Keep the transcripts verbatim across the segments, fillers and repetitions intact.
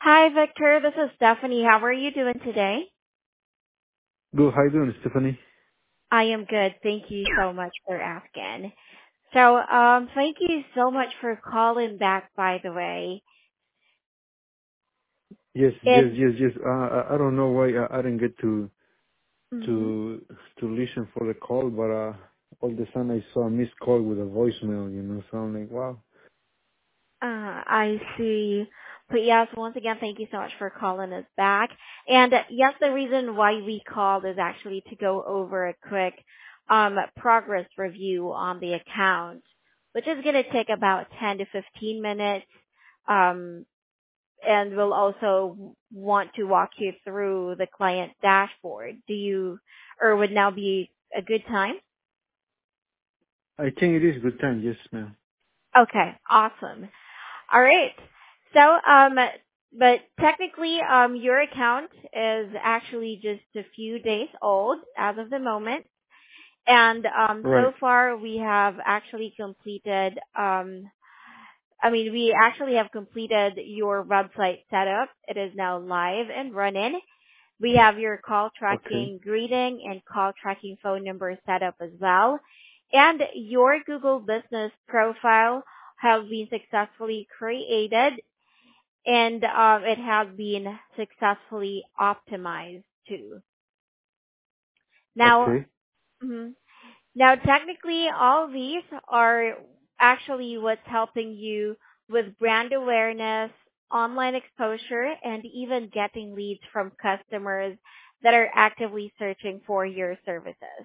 Hi, Victor. This is Stephanie. How are you doing today? Good. How you doing, Stephanie? I am good. Thank you so much for asking. So, um, thank you so much for calling back, by the way. Yes, yes, And, yes, yes. Uh, I, I don't know why I, I didn't get to mhm, to to listen for the call, but uh, all of a sudden I saw a missed call with a voicemail. You know, so I'm like, wow. uh, I see. But yes, once again, thank you so much for calling us back. And uh, yes, the reason why we called is actually to go over a quick, um, progress review on the account, which is going to take about ten to fifteen minutes. Um, and we'll also want to walk you through the client dashboard. Do you, or would now be a good time? I think it is good time. Yes, ma'am. Okay, awesome. All right. So, um, but technically, um, your account is actually just a few days old as of the moment. And um, Right. so far, we have actually completed, um, I mean, we actually have completed your website setup. It is now live and running. We have your call Okay. tracking greeting and call tracking phone number set up as well. And your Google business profile has been successfully created and um, it has been successfully optimized too. Now, Okay. mhm. Now technically all these are actually what's helping you with brand awareness, online exposure, and even getting leads from customers that are actively searching for your services.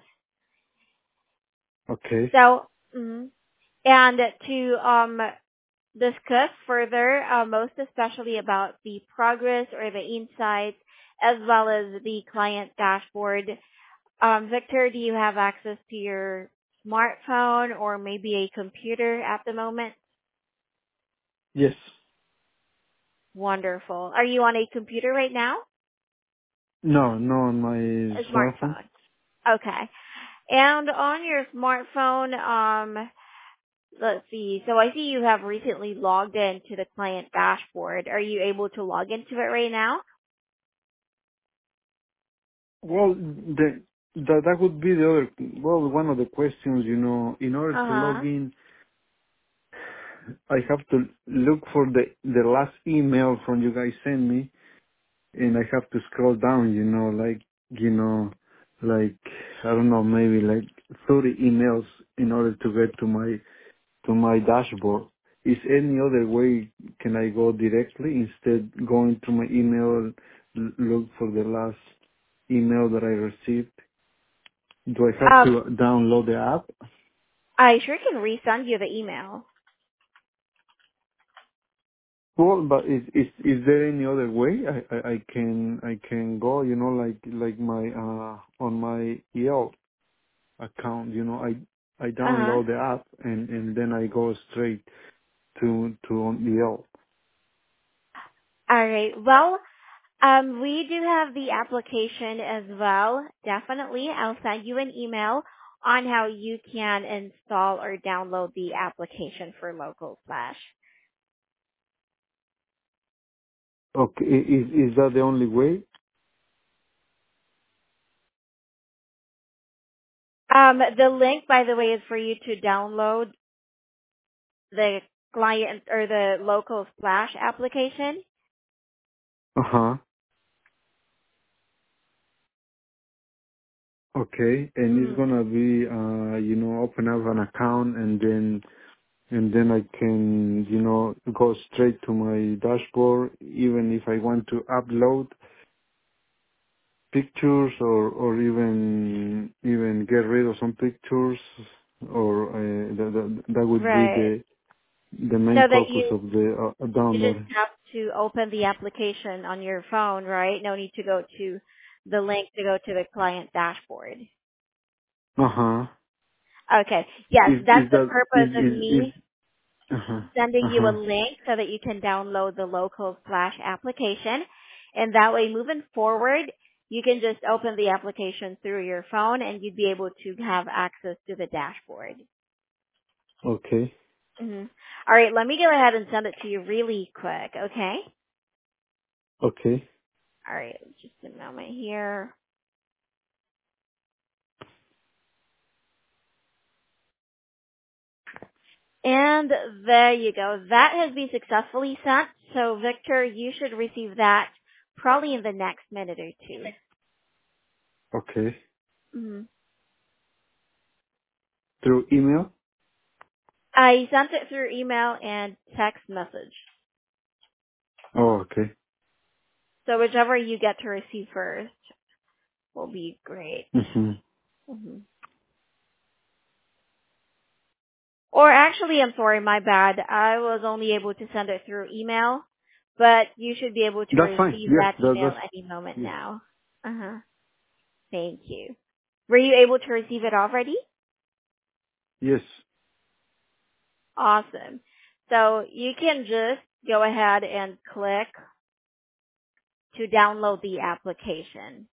Okay. So, mhm. and to um, discuss further, uh, most especially about the progress or the insights, as well as the client dashboard. Um, Victor, do you have access to your smartphone or maybe a computer at the moment? Yes. Wonderful. Are you on a computer right now? No, no, on my A smartphone. smartphone. Okay. And on your smartphone, um, let's see. So I see you have recently logged into the client dashboard. Are you able to log into it right now? Well, the, that that would be the other. Well, one of the questions. You know, in order to log Uh-huh. in, I have to look for the the last email from you guys sent me, and I have to scroll down. You know, like you know, like I don't know, maybe like thirty emails in order to get to my to my dashboard. Is any other way can I go directly instead going to my email, l- look for the last email that I received? Do I have Um, to download the app? I sure can resend you the email. Well, but is is is there any other way I, I, I can I can go? You know, like like my uh on my Yelp account. You know, I I Uh-huh. download the app and and then I go straight to to on Yelp. All right. Well, Um, we do have the application as well. Definitely. I'll send you an email on how you can install or download the application for Local Flash. Okay, i- is is that the only way? Um, the link, by the way, is for you to download the client or the Local Splash application. Uh huh. Okay, and it's Mhm. gonna be uh you know open up an account and then and then I can you know go straight to my dashboard even if I want to upload pictures or or even even get rid of some pictures or uh, that, that that would be Right. the the main No, that purpose you of the uh, you just download. have to open the application on your phone, right? No need to go to the link to go to the client dashboard. Uh huh. Okay. Yes, Is that's is the that is purpose of is is me uh huh sending uh you a huh. link so that you can download the local Flash application. And that way, moving forward, you can just open the application through your phone and you'd be able to have access to the dashboard. Okay. hmm All right, let me go ahead and send it to you really quick, okay? Okay. All right, just a moment here. And there you go. That has been successfully sent. So Victor, you should receive that probably in the next minute or two. Okay. Mm-hmm. Through email? I sent it through email and text message. Oh, okay. So whichever you get to receive first will be great. Mm-hmm. hmm Or actually, I'm sorry, my bad. I was only able to send it through email, but you should be able to That's fine. receive Yes, that that, email that's, any moment yes. now. Uh-huh. Thank you. Were you able to receive it already? Yes. Awesome. So you can just go ahead and click to download the application.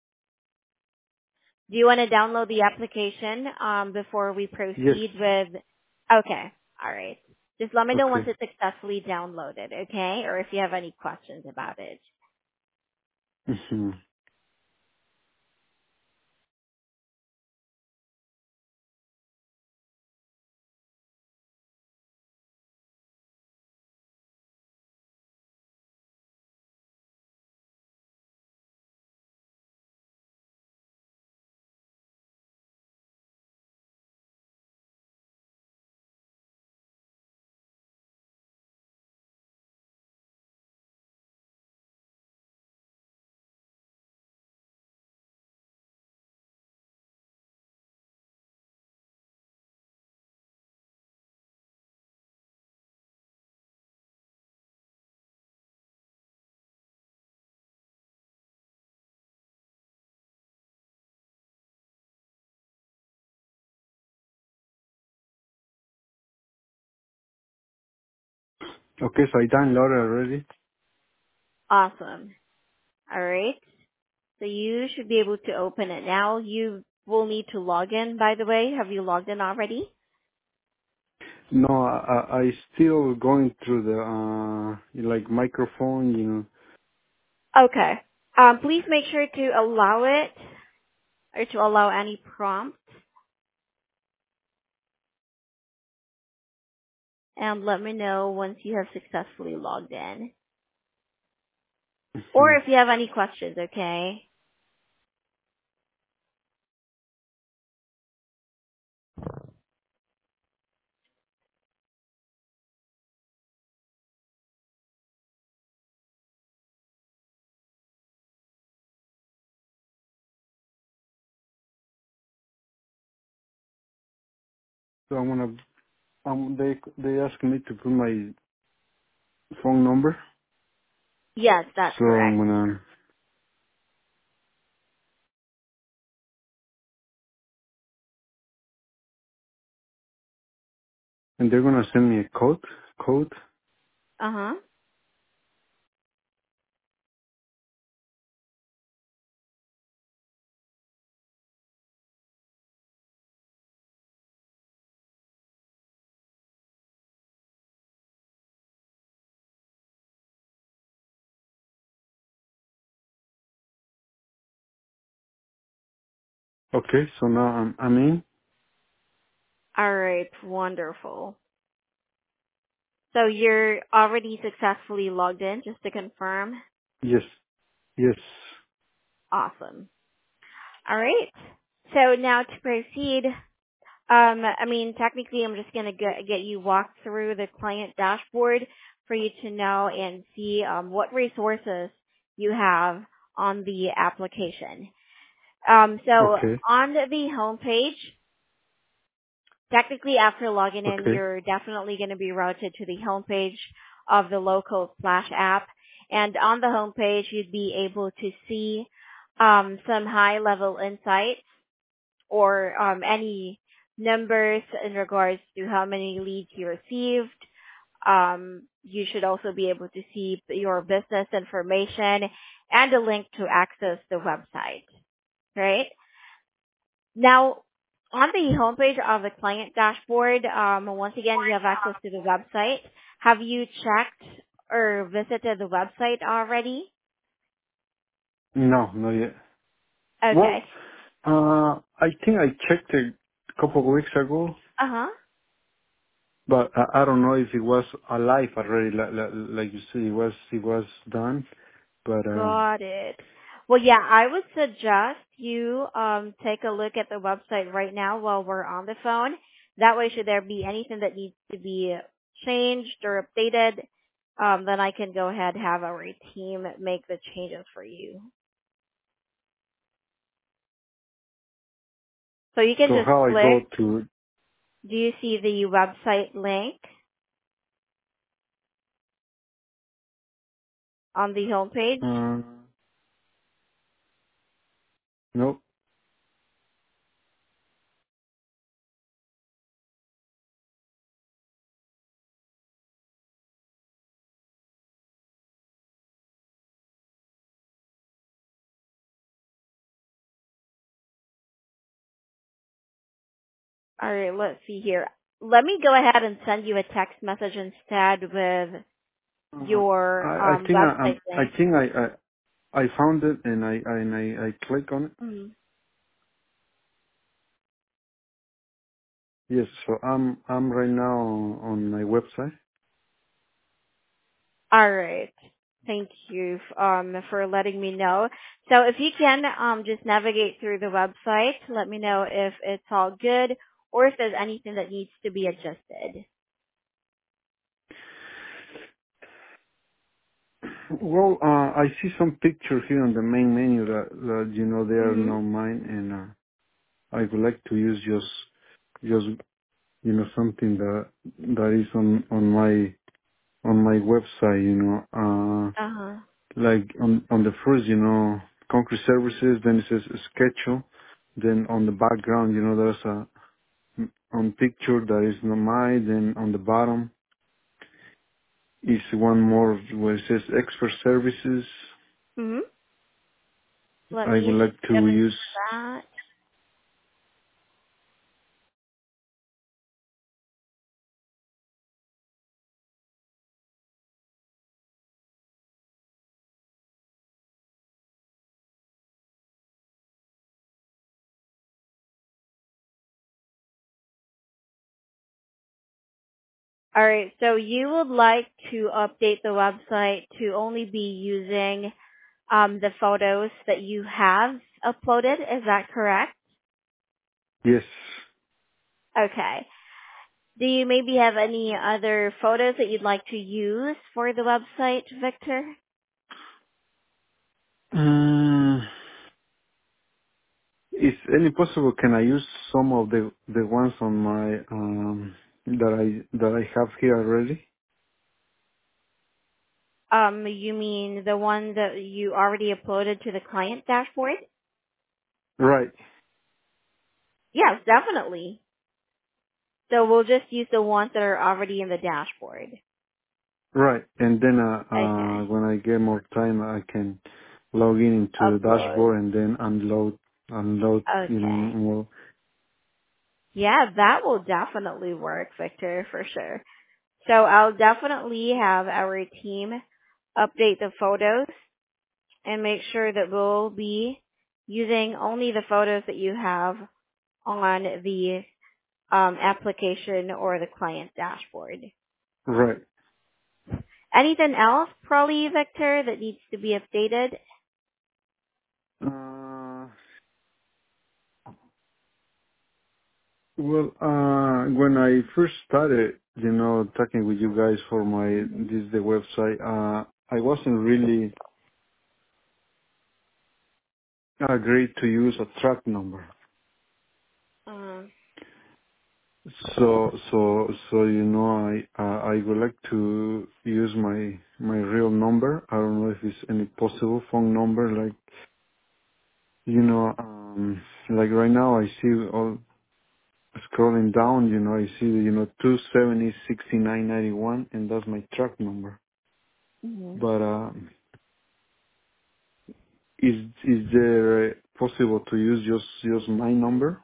Do you want to download the application um, before we Yes. proceed with? Okay. All right. Just let me know once Okay. it's successfully downloaded, okay? Or if you have any questions about it. Mm-hmm. Okay, so I downloaded already. Awesome. All right. So you should be able to open it now. You will need to log in, by the way. Have you logged in already? No, I, I I still going through the, uh, like microphone, you know. Okay. Um, please make sure to allow it or to allow any prompt and let me know once you have successfully logged in. Or Mhm. if you have any questions, okay? So I'm gonna, um, they, they asked me to put my phone number. Yes, that's So I'm correct. gonna, and they're gonna send me a code, code. Uh-huh. Okay, so now I'm, I'm in. All right, wonderful. So you're already successfully logged in, just to confirm? Yes, yes. Awesome. All right. So now to proceed, um, I mean, technically, I'm just going to get, get you walked through the client dashboard for you to know and see um, what resources you have on the application. Um, so Okay, on the home page, technically after logging in, okay, you're definitely going to be routed to the home page of the local Flash app. And on the home page, you'd be able to see um, some high-level insights or um, any numbers in regards to how many leads you received. Um, you should also be able to see your business information and a link to access the website, right? Now, on the homepage of the client dashboard, um, once again, you have access to the website. Have you checked or visited the website already? No, not yet. Well, Okay. uh, I think I checked it a couple of weeks ago, Uh-huh. but I, I don't know if it was alive already. Like, like, like you said, it was it was done. But uh, Got it. Well, yeah, I would suggest you um take a look at the website right now while we're on the phone. That way, should there be anything that needs to be changed or updated, um, then I can go ahead and have our team make the changes for you. So you can so just how I go click. to? Do you see the website link on the homepage? Uh, no. All right, let's see here. Let me go ahead and send you a text message instead with Uh, your I, I um, think I, website um, I link. think I, I I found it and I and I, I click on it. Mhm. Yes, so I'm I'm right now on, on my website. All right. Thank you um, for letting me know. So if you can um, just navigate through the website, let me know if it's all good or if there's anything that needs to be adjusted. Well, uh, I see some pictures here on the main menu that, that you know they are Mm-hmm. not mine, and uh, I would like to use just just you know something that that is on on my on my website. You know, uh, Uh-huh. like on on the first, you know, concrete services. Then it says schedule. Then on the background, you know, there's a on picture that is not mine. Then on the bottom is one more where it says expert services. Mm-hmm. Let I would me just like get to into use. that. All right. So you would like to update the website to only be using um, the photos that you have uploaded. Is that correct? Yes. Okay. Do you maybe have any other photos that you'd like to use for the website, Victor? Uh, is any possible? Can I use some of the the ones on my um that I that I have here already? Um, you mean the one that you already uploaded to the client dashboard? Right. Yes, definitely. So we'll just use the ones that are already in the dashboard. Right. And then uh, uh Okay. when I get more time, I can log in into the Upload. dashboard and then unload unload you know Okay. more. Yeah, that will definitely work, Victor, for sure. So I'll definitely have our team update the photos and make sure that we'll be using only the photos that you have on the um, application or the client dashboard. Right. Anything else, probably, Victor, that needs to be updated? Uh, well, uh, when I first started, you know, talking with you guys for my this the website, uh, I wasn't really agreed to use a track number. Um, So, so, so you know, I uh, I would like to use my my real number. I don't know if it's any possible phone number. Like, you know, um, like right now I see all scrolling down. You know, I see you know two seventy sixty nine ninety one, and that's my truck number. mhm. But uh, is is there uh, possible to use just just my number?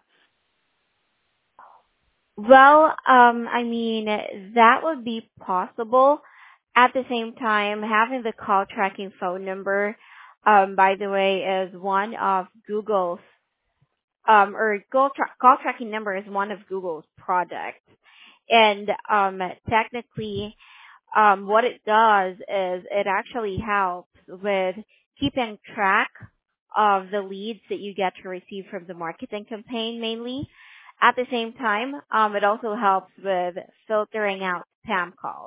Well, um, I mean, that would be possible. At the same time, having the call tracking phone number um, by the way, is one of Google's, um, or call, tra- call tracking number is one of Google's products. And um, technically, um, what it does is it actually helps with keeping track of the leads that you get to receive from the marketing campaign mainly. At the same time, um, it also helps with filtering out spam calls.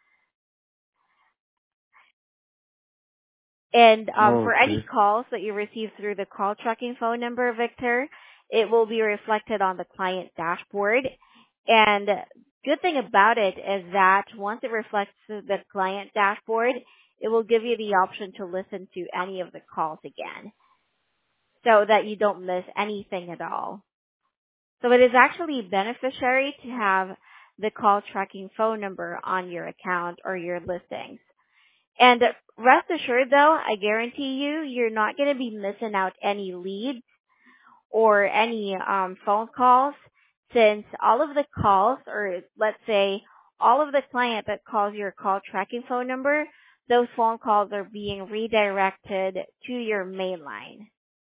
And um, for any Okay. calls that you receive through the call tracking phone number, Victor, it will be reflected on the client dashboard. And good thing about it is that once it reflects to the client dashboard, it will give you the option to listen to any of the calls again so that you don't miss anything at all. So it is actually beneficiary to have the call tracking phone number on your account or your listings. And rest assured though, I guarantee you, you're not going to be missing out any leads or any um, phone calls, since all of the calls, or let's say all of the client that calls your call tracking phone number, those phone calls are being redirected to your main line.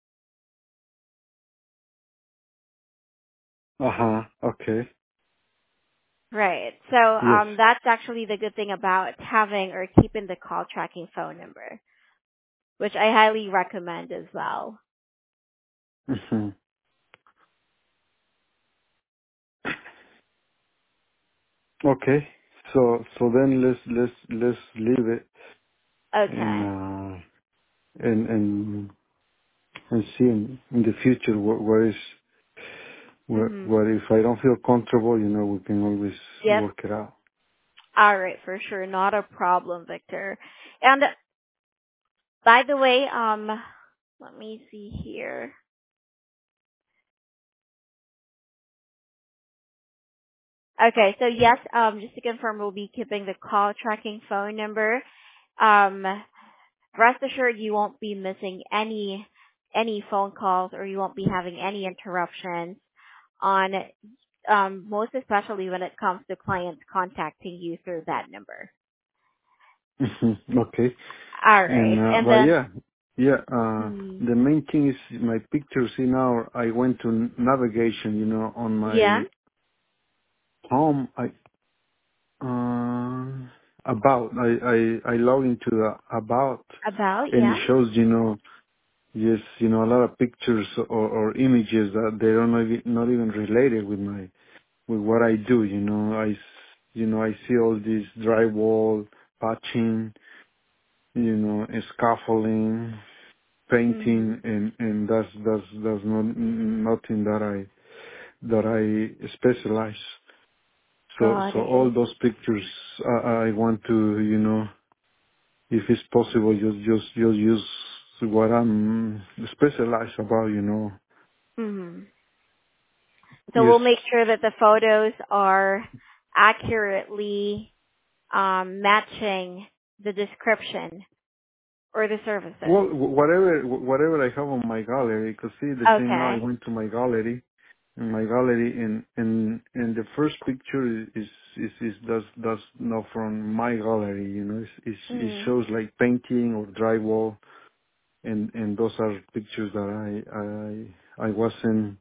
Uh-huh. Okay. Right. So Yes. um, that's actually the good thing about having or keeping the call tracking phone number, which I highly recommend as well. hmm Okay. So so then let's let's let's leave it and Okay. uh and and and see in, in the future what where is where Mhm. where if I don't feel comfortable, you know, we can always Yep. work it out. All right, for sure, not a problem, Victor. And by the way, um, let me see here. Okay, so yes, um, just to confirm, we'll be keeping the call tracking phone number. Um, rest assured, you won't be missing any any phone calls, or you won't be having any interruptions on, um, most especially when it comes to clients contacting you through that number. Mhm. Okay. All And right, uh, and but then. yeah, yeah. Uh, Mm, the main thing is my pictures. See now, I went to navigation. You know, on yeah, my home. I uh, about. I I I log into the about, about and it yeah. shows. You know, yes, you know, a lot of pictures or, or images that they don't even not even related with my with what I do. You know, I s- you know I see all this drywall patching. You know, scaffolding, painting, Mhm. and and that's that's that's not nothing that I that I specialize. So Got so all it. those pictures I, I want to, you know, if it's possible, just just just use what I'm specialized about, you know. Mhm. So Yes. we'll make sure that the photos are accurately um, matching the description or the services. Well, wh- whatever wh- whatever I have on my gallery, because see the thing now, I Okay. went to my gallery in my gallery, and and and the first picture is is is, is does does not from my gallery, you know. It's, it's, it Mm. shows like painting or drywall, and and those are pictures that I I I wasn't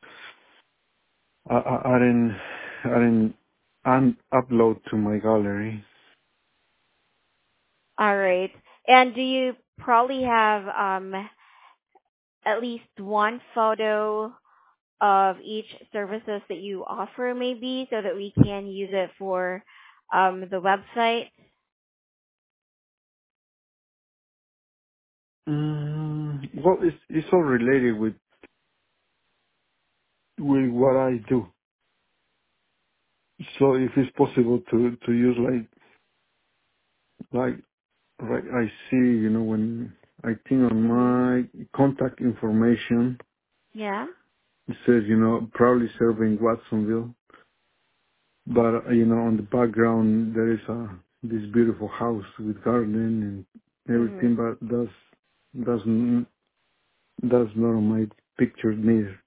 I I, I didn't I didn't un- upload to my gallery. All right. And do you probably have um, at least one photo of each services that you offer, maybe, so that we can use it for um, the website? Mm, well, it's it's all related with with what I do. So if it's possible to to use like like right, I see, you know, when I think on Mhm. my contact information, Yeah. it says, you know, proudly serving Watsonville. But, uh, you know, on the background, there is a, this beautiful house with garden and everything, Mhm. but that's, that's, n- that's not on my picture neither.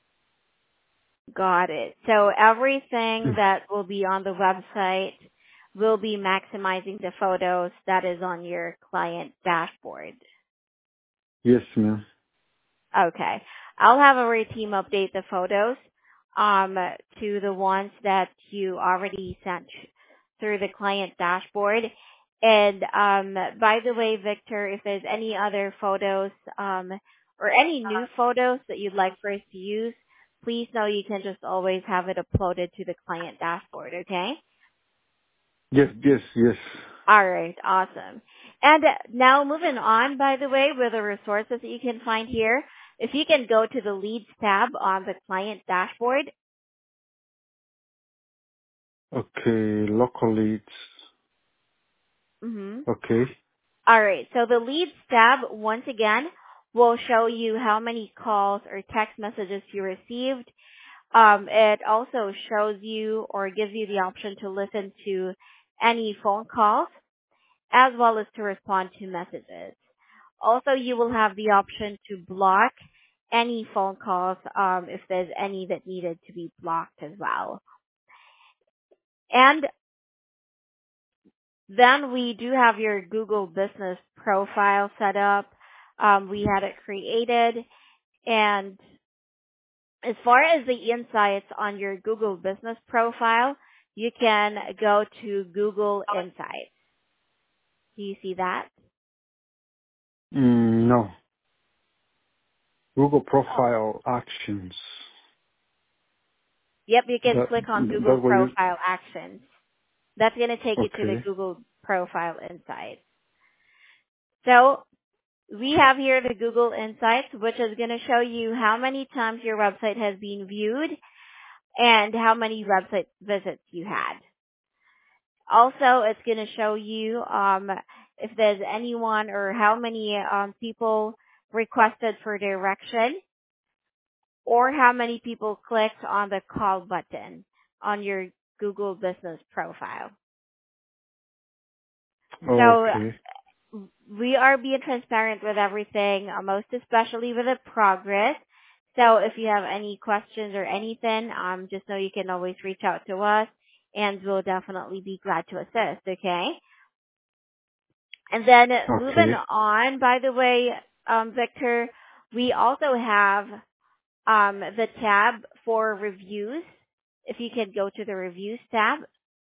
Got it. So everything that will be on the website will be maximizing the photos that is on your client dashboard. Yes, ma'am. Okay. I'll have our team update the photos um, to the ones that you already sent through the client dashboard. And um, by the way, Victor, if there's any other photos um, or any new photos that you'd like for us to use, please know you can just always have it uploaded to the client dashboard, okay? Yes, yes, yes. All right, awesome. And now moving on, by the way, with the resources that you can find here, if you can go to the Leads tab on the client dashboard. Okay, locally it's Mm-hmm. okay. All right, so the Leads tab, once again, will show you how many calls or text messages you received. Um, it also shows you or gives you the option to listen to any phone calls as well as to respond to messages. Also, you will have the option to block any phone calls um, if there's any that needed to be blocked as well. And then we do have your Google Business profile set up. Um, we had it created. And as far as the insights on your Google Business profile, you can go to Google Insights. Do you see that? Mm, no. Google profile actions. Yep, you can That click on Google that what you Profile Actions. That's going to take you to the okay. Google Profile Insights. So we have here the Google Insights, which is going to show you how many times your website has been viewed and how many website visits you had. Also, it's going to show you um, if there's anyone or how many um, people requested for direction or how many people clicked on the call button on your Google Business profile. So Okay. we are being transparent with everything, uh, most especially with the progress. So if you have any questions or anything, um, just know you can always reach out to us, and we'll definitely be glad to assist. Okay. And then moving Okay. on, by the way, um, Victor, we also have um, the tab for reviews. If you can go to the reviews tab.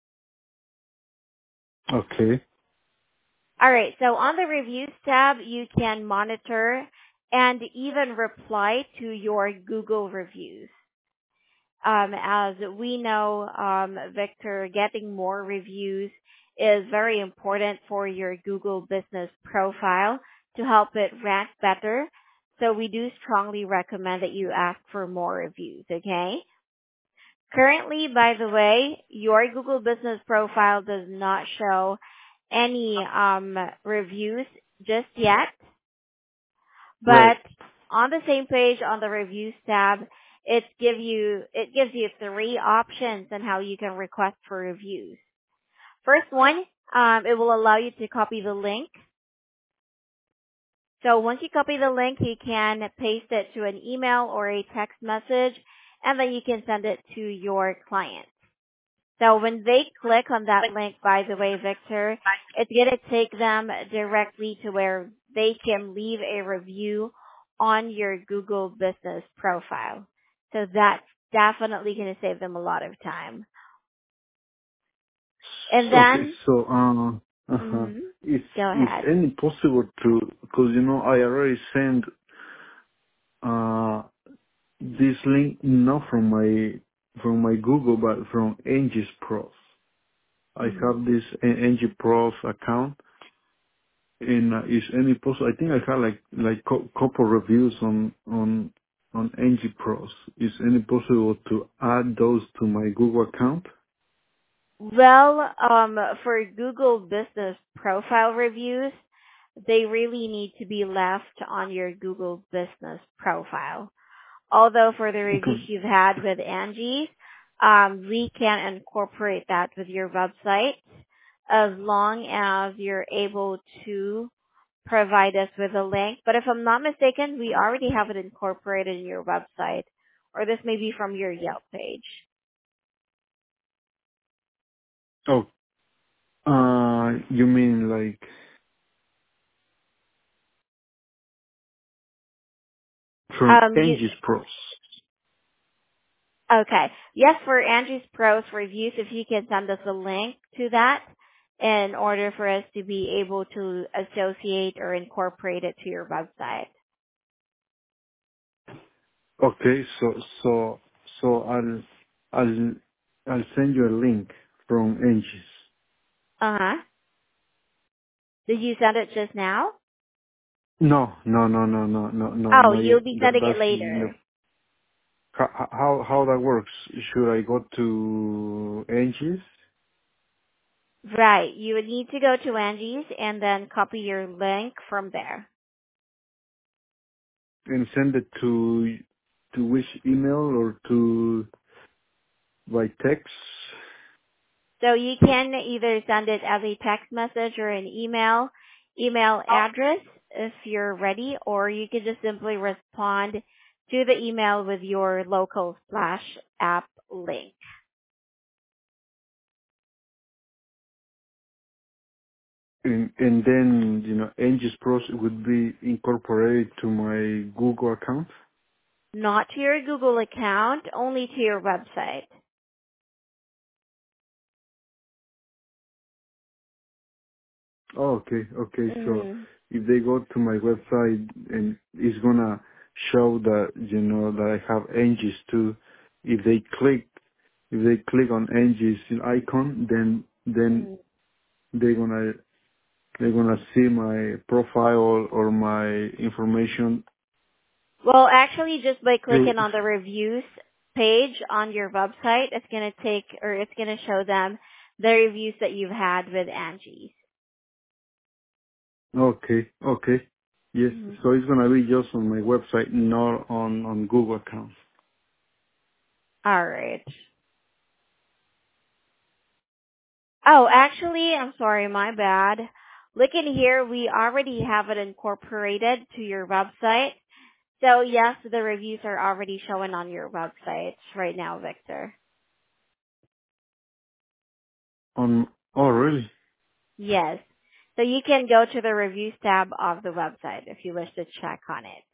Okay. All right. So on the reviews tab, you can monitor and even reply to your Google reviews. Um, as we know, um, Victor, getting more reviews is very important for your Google business profile to help it rank better. So we do strongly recommend that you ask for more reviews, okay? Currently, by the way, your Google business profile does not show any um, reviews just yet, Right. but on the same page on the reviews tab, it give you it gives you three options on how you can request for reviews. First one, um, it will allow you to copy the link. So once you copy the link, you can paste it to an email or a text message, and then you can send it to your client. So when they click on that link, by the way, Victor, it's going to take them directly to where they can leave a review on your Google business profile. So that's definitely going to save them a lot of time. And Okay. then, So uh uh huh. mm-hmm, Is go is ahead. any possible to because you know I already sent uh this link not from my from my Google but from Angie's Pros. I Mm-hmm. have this Angie Pros account, and uh, is any possible? I think I have like like co- couple reviews on on on Angie Pros. Is any possible to add those to my Google account? Well, um, for Google business profile reviews, they really need to be left on your Google business profile. Although for the reviews Because you've had with Angie, um, we can incorporate that with your website as long as you're able to provide us with a link. But if I'm not mistaken, we already have it incorporated in your website, or this may be from your Yelp page. oh Uh, you mean like from Um, you Angie's Pros? Okay. Yes, for Angie's Pros reviews, if you can send us a link to that in order for us to be able to associate or incorporate it to your website. Okay, so so so I'll I'll I'll send you a link from Angie's. Uh-huh. Did you send it just now? No, no, no, no, no, no, no, Oh, not you'll yet. be That, sending it that's the, later. how how how that works. Should I go to Angie's Right. You would need to go to Angie's and then copy your link from there. and send it to to which email or to by text? So you can either send it as a text message or an email, email address if you're ready, or you could just simply respond to the email with your local Splash app link. And, and then, you know, Angie's Pros would be incorporated to my Google account. Not to your Google account, only to your website. Oh, okay, okay. So Mm. if they go to my website and it's gonna show that, you know, that I have Angie's too, if they click, if they click on Angie's icon, then, then Mm. they're gonna, they're gonna see my profile or my information Well, actually, just by through. clicking on the reviews page on your website, it's going to take, or it's going to show them the reviews that you've had with Angie's. Okay, okay. Yes, Mhm. so it's gonna be just on my website, not on, on Google account. All right. Oh, actually, I'm sorry, my bad. Looking here, we already have it incorporated to your website. So yes, the reviews are already showing on your website right now, Victor. On, oh really? Yes. So you can go to the reviews tab of the website if you wish to check on it.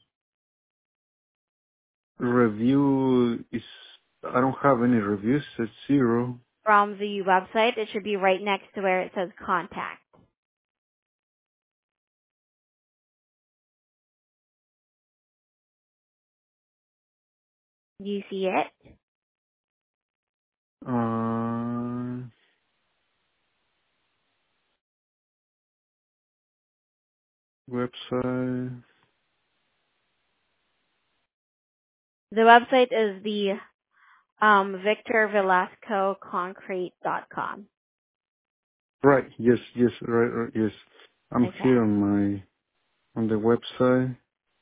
Review is, I don't have any reviews, it's zero. From the website, it should be right next to where it says contact. Do you see it? Uh, website. The website is the um, victor velasco concrete dot com. Right, yes, yes, right, right, yes. I'm Okay. here on my, on the website.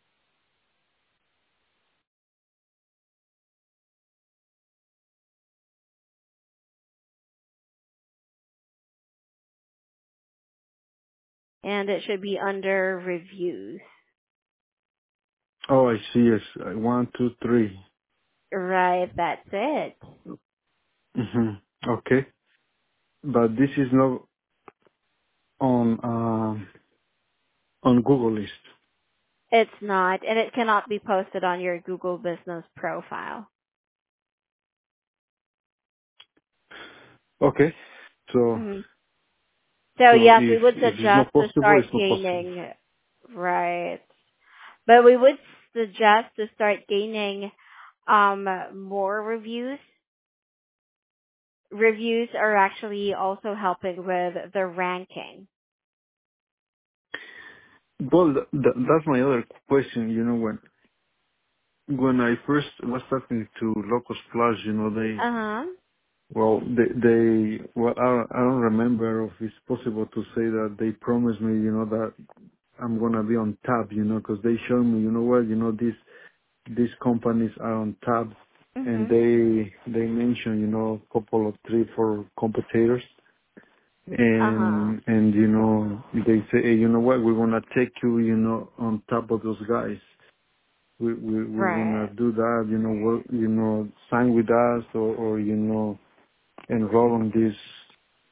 And it should be under reviews. Oh, I see, yes, uh, one, two, three. Right, that's it. Mm-hmm. Okay. But this is not on, um on Google list. It's not, and it cannot be posted on your Google business profile. Okay. So, Mhm. So so yes, we if, would if it's suggest not to possible, start it's not possible. gaining, right. But we would suggest to start gaining um, more reviews. Reviews are actually also helping with the ranking. Well, th- th- that's my other question. You know, when when I first was talking to Locus Plus, you know, they Uh huh. well, they they well, I don't, I don't remember if it's possible to say that they promised me, you know, that I'm gonna be on tab, you know, because they showed me, you know what, you know, these these companies are on tab, and Mhm. they they mention, you know, a couple of three four competitors. Uh huh. And and you know they say, hey, you know what, we're gonna take you, you know, on top of those guys. We we we're gonna Right. do that, you know, work, you know, sign with us or or you know, enroll on this.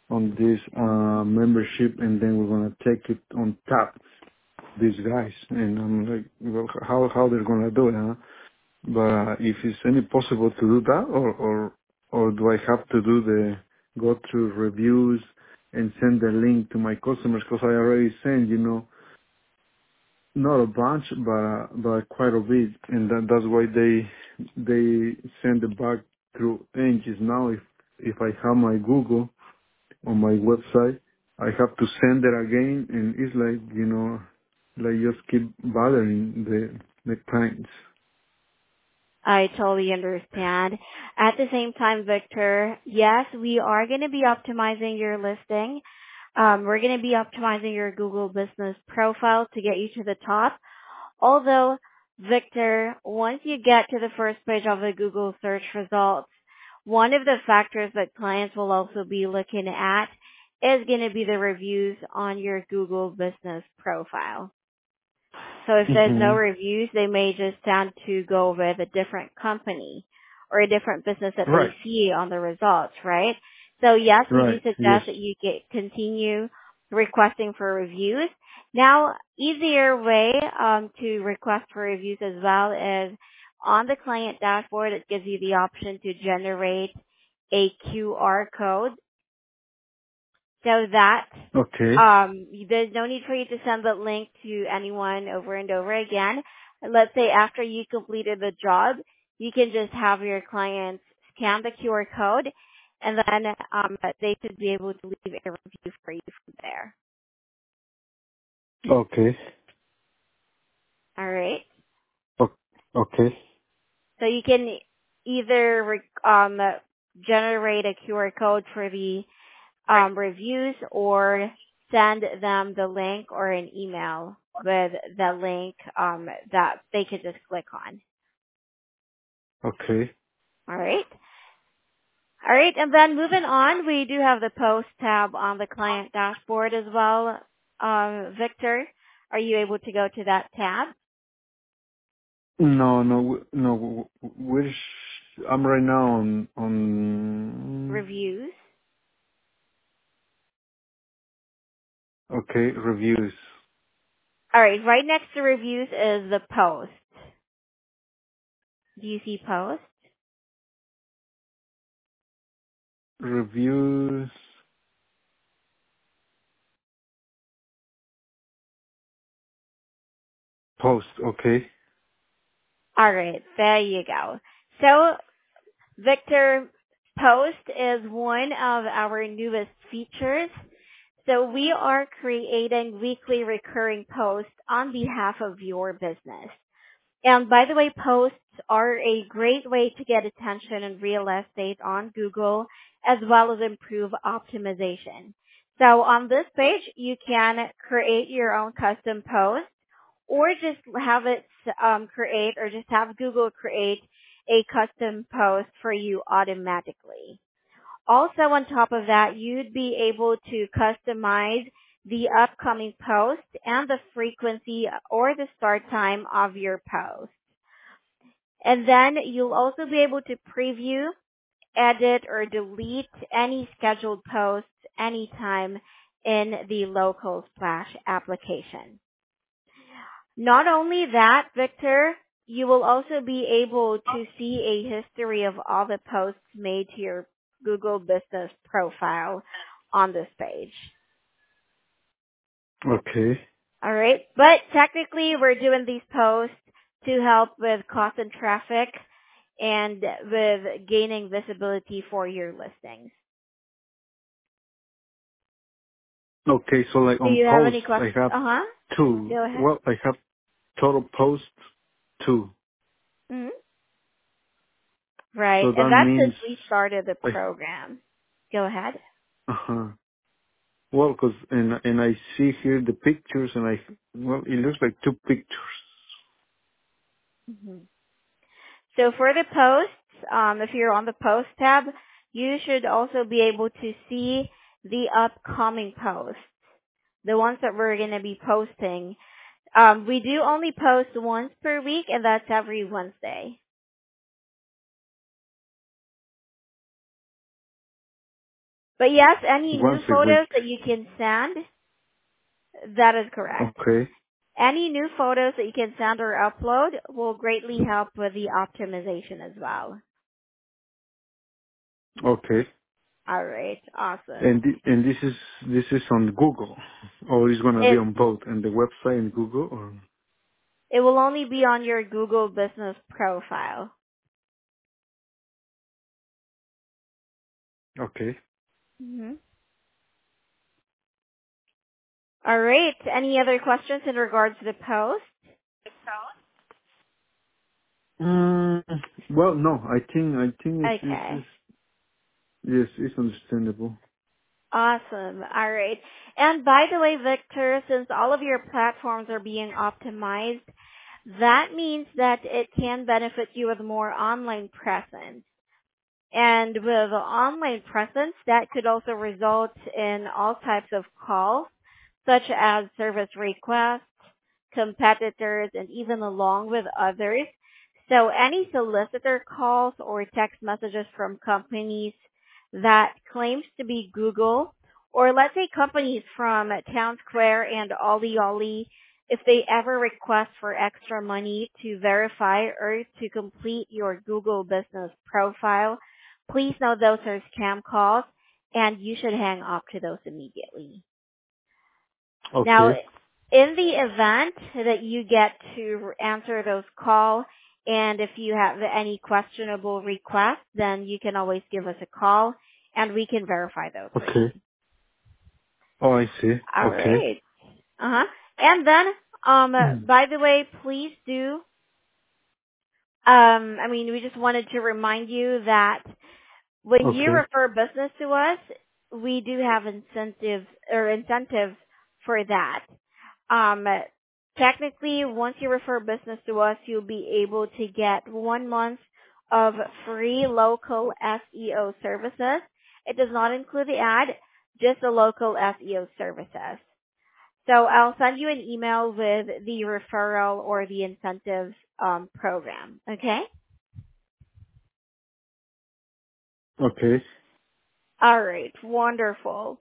on this Mhm. uh membership, and then we're gonna take it on tap. These guys, and I'm like, well, how how they're gonna do it, huh? But uh, if it's any possible to do that, or or or do I have to do the go through reviews and send the link to my customers? Because I already sent, you know, not a bunch, but uh, but quite a bit, and that, that's why they they send it back through Engis. Now, if if I have my Google on my website, I have to send it again, and it's like, you know, like just keep bothering the the clients. I totally understand. At the same time, Victor, yes, we are going to be optimizing your listing. Um, we're going to be optimizing your Google business profile to get you to the top. Although, Victor, once you get to the first page of the Google search results, one of the factors that clients will also be looking at is going to be the reviews on your Google business profile. So if there's no Hmm. reviews, they may just tend to go with a different company or a different business that they Right. see on the results, right? So yes, we do Right. Yes. suggest that you get continue requesting for reviews. Now, easier way um, to request for reviews as well is on the client dashboard. It gives you the option to generate a Q R code so that Okay. um, there's no need for you to send the link to anyone over and over again. Let's say after you completed the job, you can just have your clients scan the Q R code, and then um, they should be able to leave a review for you from there. Okay. All right. O- Okay. So you can either re- um, generate a Q R code for the um, reviews or send them the link or an email with the link um, that they could just click on. Okay. All right. All right. And then moving on, we do have the post tab on the client dashboard as well. Um, Victor, are you able to go to that tab? No, no, w- no. w- w- Which I'm right now on on. Reviews. Okay, reviews. All right. Right next to reviews is the post. Do you see post? Reviews. Post. Okay. All right. There you go. So Victor, Post is one of our newest features. So we are creating weekly recurring posts on behalf of your business. And by the way, posts are a great way to get attention in real estate on Google as well as improve optimization. So on this page, you can create your own custom post or just have it um, create or just have Google create a custom post for you automatically. Also on top of that, you'd be able to customize the upcoming post and the frequency or the start time of your post. And then you'll also be able to preview, edit, or delete any scheduled posts anytime in the local Splash application. Not only that, Victor, you will also be able to see a history of all the posts made to your Google business profile on this page. Okay. All right. But technically, we're doing these posts to help with cost and traffic and with gaining visibility for your listings. Okay. So like Do on you have post, any I questions? have Uh huh. two. Go ahead. Well, I have total posts two. hmm Right. So And that that's since means we started the I. program. Go ahead. Uh huh. Well, cause and and I see here the pictures, and I well, it looks like two pictures. hmm So for the posts, um, if you're on the post tab, you should also be able to see the upcoming posts, the ones that we're going to be posting. Um, we do only post once per week, and that's every Wednesday. But yes, any new Once a week. photos that you can send, that is correct. Okay. Any new photos that you can send or upload will greatly help with the optimization as well. Okay. All right, awesome. And thi- and this is this is on Google, or it's gonna be It on both, and the website and Google, or it will only be on your Google business profile. okay. hmm All right. Any other questions in regards to the post? Mm, well, no, I think I think it's it's, Okay. it's yes, it's understandable. Awesome. All right. And by the way, Victor, since all of your platforms are being optimized, that means that it can benefit you with more online presence. And with online presence, that could also result in all types of calls, such as service requests, competitors, and even along with others. So any solicitor calls or text messages from companies that claims to be Google, or let's say companies from Town Square and Ollie Ollie, if they ever request for extra money to verify or to complete your Google business profile, please know those are scam calls and you should hang up to those immediately. Now, Okay. in the event that you get to answer those calls, and if you have any questionable requests, then you can always give us a call, and we can verify those for you. Okay. Oh, I see. All Okay. right. Uh huh. And then, um, Mm. by the way, please do. Um, I mean, we just wanted to remind you that when you Okay. refer business to us, we do have incentives or incentives for that. Um, technically, once you refer business to us, you'll be able to get one month of free local S E O services. It does not include the ad, just the local S E O services. So I'll send you an email with the referral or the incentive um, program. Okay? Okay. All right. Wonderful.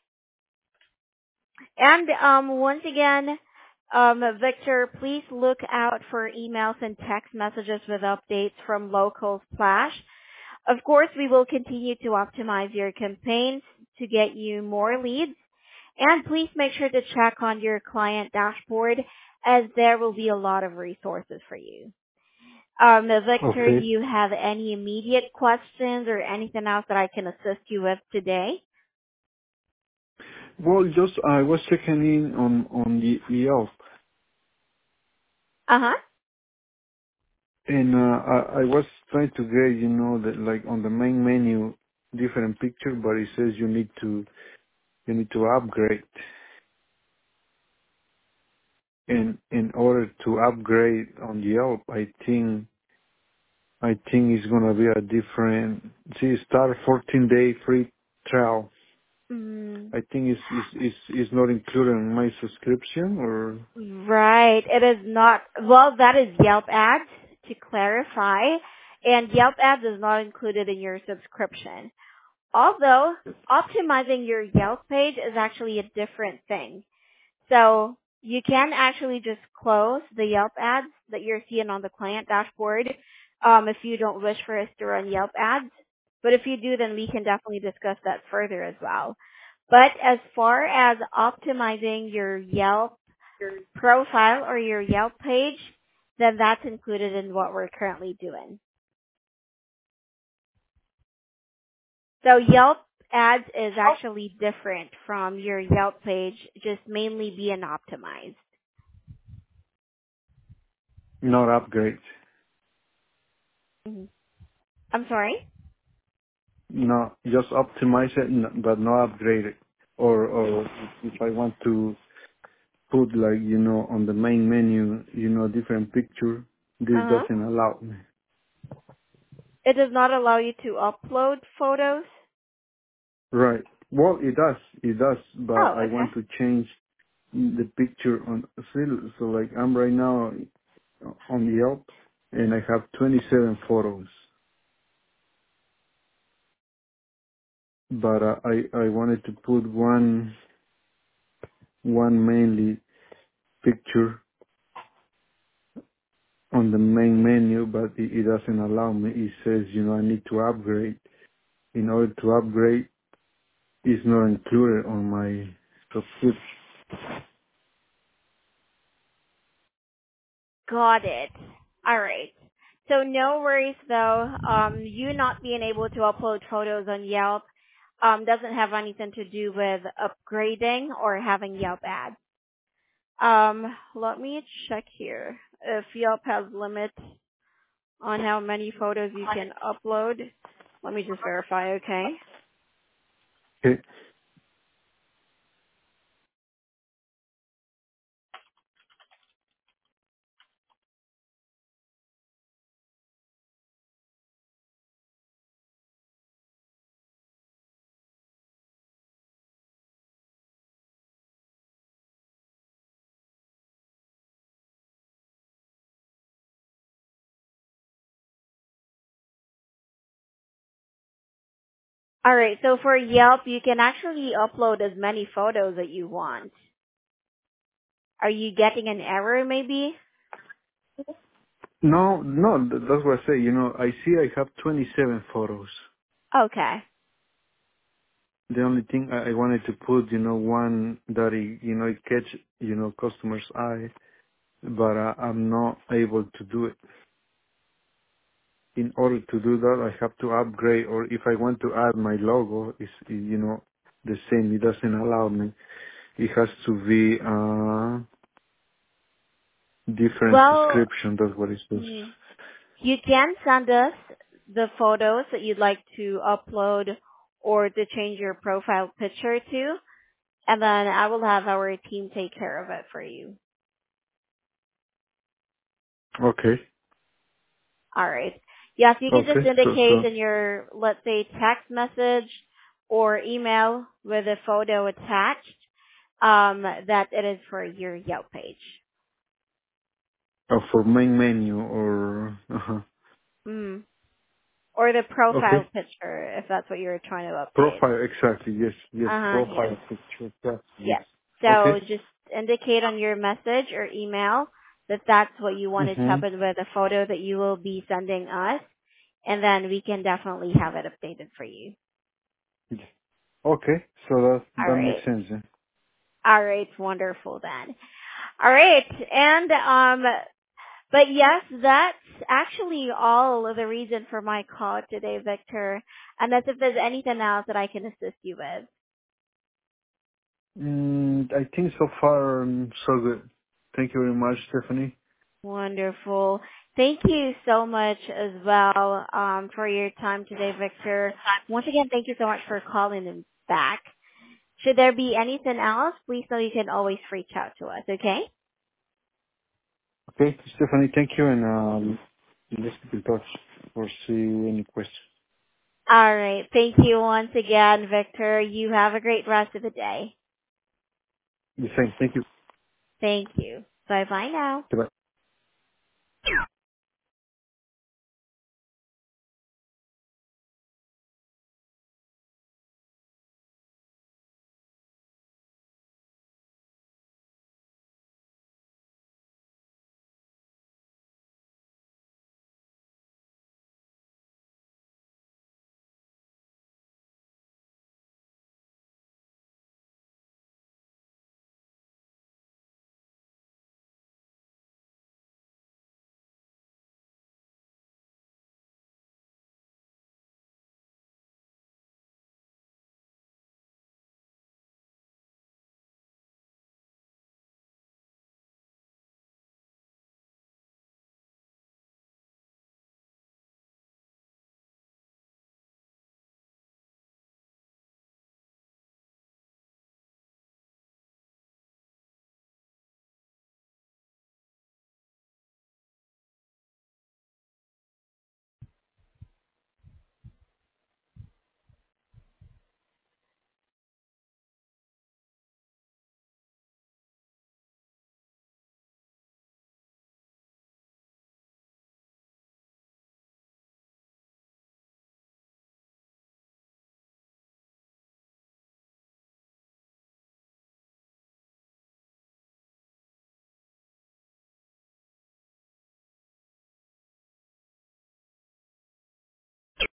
And um, once again, um, Victor, please look out for emails and text messages with updates from Local Splash. Of course, we will continue to optimize your campaigns to get you more leads. And please make sure to check on your client dashboard as there will be a lot of resources for you. Um, Victor, do Okay. you have any immediate questions or anything else that I can assist you with today? Well, just I was checking in on on the Yelp, Uh-huh. and uh, I I was trying to get, you know, that like on the main menu, different picture, but it says you need to you need to upgrade. And in order to upgrade on Yelp, I think I think it's gonna be a different. See, start fourteen day free trial. Mm. I think it's it's it's, it's not included in my subscription, or Right. It is not, well, that is Yelp ads, to clarify. And Yelp ads is not included in your subscription. Although, optimizing your Yelp page is actually a different thing. So, you can actually just close the Yelp ads that you're seeing on the client dashboard, um, if you don't wish for us to run Yelp ads. But if you do, then we can definitely discuss that further as well. But as far as optimizing your Yelp profile or your Yelp page, then that's included in what we're currently doing. So Yelp ads is actually different from your Yelp page, just mainly being optimized. not upgrade. Mhm. I'm sorry? No, just optimize it, n- but not upgrade it. Or or if if I want to put, like, you know, on the main menu, you know, different picture, this Uh-huh. doesn't allow me. It does not allow you to upload photos? Right. Well, it does. It does, but Oh, I okay. want to change the picture on still. So like I'm right now on Yelp, and I have twenty-seven photos. but uh, I I wanted to put one one mainly picture on the main menu, but it, it doesn't allow me. It says, you know, I need to upgrade. In order to upgrade, it's not included on my subscription. Got it. All right. So no worries though. Um, you not being able to upload photos on Yelp um, doesn't have anything to do with upgrading or having Yelp ads. Um, let me check here if Yelp has limits on how many photos you can upload. Let me just verify, okay? Okay. All right. So for Yelp, you can actually upload as many photos that you want. Are you getting an error maybe? No, no, th- that's what I say. You know, I see I have twenty-seven photos. Okay. The only thing I, I wanted to put, you know, one that it, you know, it catch, you know, customer's eye, but I, I'm not able to do it. In order to do that, I have to upgrade, or if I want to add my logo, it's, you know, the same. It doesn't allow me. It has to be uh different Well, description. That's what it says. mm, you can send us the photos that you'd like to upload or to change your profile picture to, and then I will have our team take care of it for you. Okay. All right. Yes, you can just Okay. So, indicate so, in your, let's say, text message or email with a photo attached um, that it is for your Yelp page. uh, for main menu or, uh-huh. Mm. Or the profile Okay. picture, if that's what you're trying to update. Profile, exactly. Yes, yes. Uh-huh, yes. Profile picture. Yes, yes. Yes. Okay. So just indicate on your message or email that that's what you want to Mm-hmm. happen with a photo that you will be sending us, and then we can definitely have it updated for you. Okay. So that, All that makes right. sense then. All right. Wonderful then. All right. And, um, but yes, that's actually all of the reason for my call today, Victor. Unless if there's anything else that I can assist you with. Mm, I think so far, um, so good. Thank you very much, Stephanie. Wonderful. Thank you so much as well um, for your time today, Victor. Once again, thank you so much for calling in back. Should there be anything else, please know you can always reach out to us, okay? Okay, Stephanie, thank you, and um, let's keep in touch or see any questions. All right. Thank you once again, Victor. You have a great rest of the day. The same. Thank you. Thank you. Bye-bye now. Goodbye.